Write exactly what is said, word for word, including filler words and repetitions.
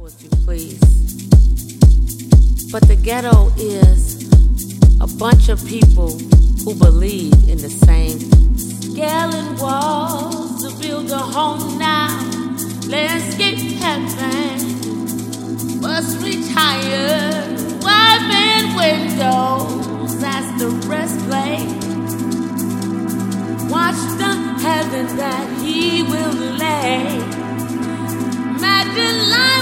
if you please. But the ghetto is a bunch of people who believe in the same. Scaling walls to build a home now. Landscape heaven. Bus retire. Wide windows as the rest play. Watch the heaven that he will lay. Imagine life.